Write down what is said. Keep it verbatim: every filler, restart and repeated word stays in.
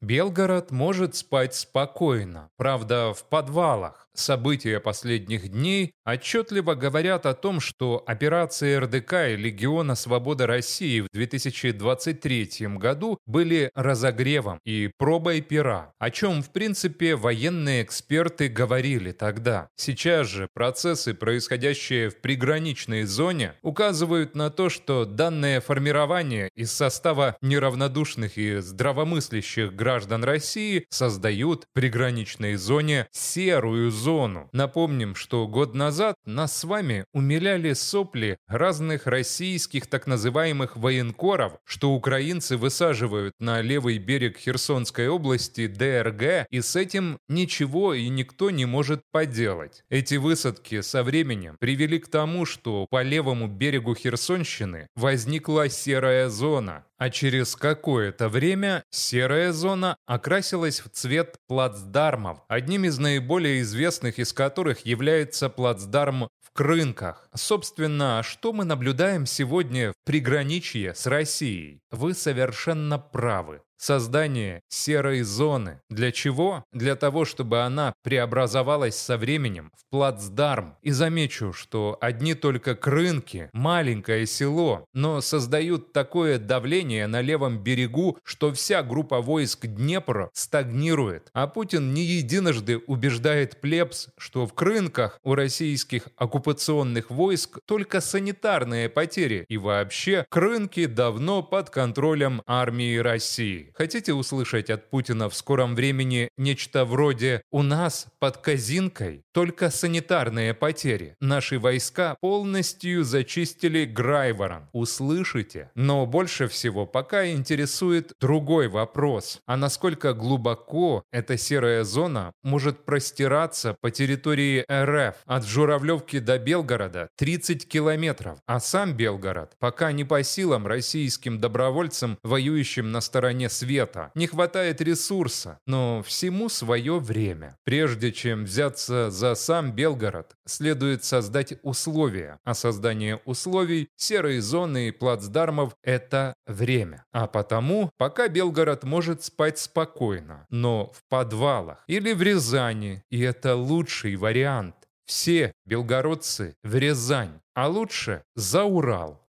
Белгород может спать спокойно, правда, в подвалах. События последних дней отчетливо говорят о том, что операции эр дэ ка и Легиона Свободы России в две тысячи двадцать третьем году были разогревом и пробой пера, о чем, в принципе, военные эксперты говорили тогда. Сейчас же процессы, происходящие в приграничной зоне, указывают на то, что данное формирование из состава неравнодушных и здравомыслящих граждан России создают в приграничной зоне серую зону. Зону. Напомним, что год назад нас с вами умиляли сопли разных российских так называемых военкоров, что украинцы высаживают на левый берег Херсонской области дэ эр гэ, и с этим ничего и никто не может поделать. Эти высадки со временем привели к тому, что по левому берегу Херсонщины возникла серая зона, а через какое-то время серая зона окрасилась в цвет плацдармов, одним из наиболее известных из которых является плацдарм в Крынках. Собственно, что мы наблюдаем сегодня в приграничье с Россией? Вы совершенно правы. Создание серой зоны. Для чего? Для того, чтобы она преобразовалась со временем в плацдарм. И замечу, что одни только Крынки, маленькое село, но создают такое давление на левом берегу, что вся группа войск Днепра стагнирует. А Путин не единожды убеждает плебс, что в Крынках у российских оккупационных войск только санитарные потери, и вообще Крынки давно под контролем армии России. Хотите услышать от Путина в скором времени нечто вроде «У нас под Казинкой только санитарные потери. Наши войска полностью зачистили Грайворон». Услышите? Но больше всего пока интересует другой вопрос. А насколько глубоко эта серая зона может простираться по территории эр эф? От Журавлевки до Белгорода тридцать километров, а сам Белгород пока не по силам российским добровольцам, воюющим на стороне света. Не хватает ресурса, но всему свое время. Прежде чем взяться за сам Белгород, следует создать условия. А создание условий, серой зоны и плацдармов – это время. А потому, пока Белгород может спать спокойно, но в подвалах или в Рязани, и это лучший вариант. Все белгородцы в Рязань, а лучше за Урал.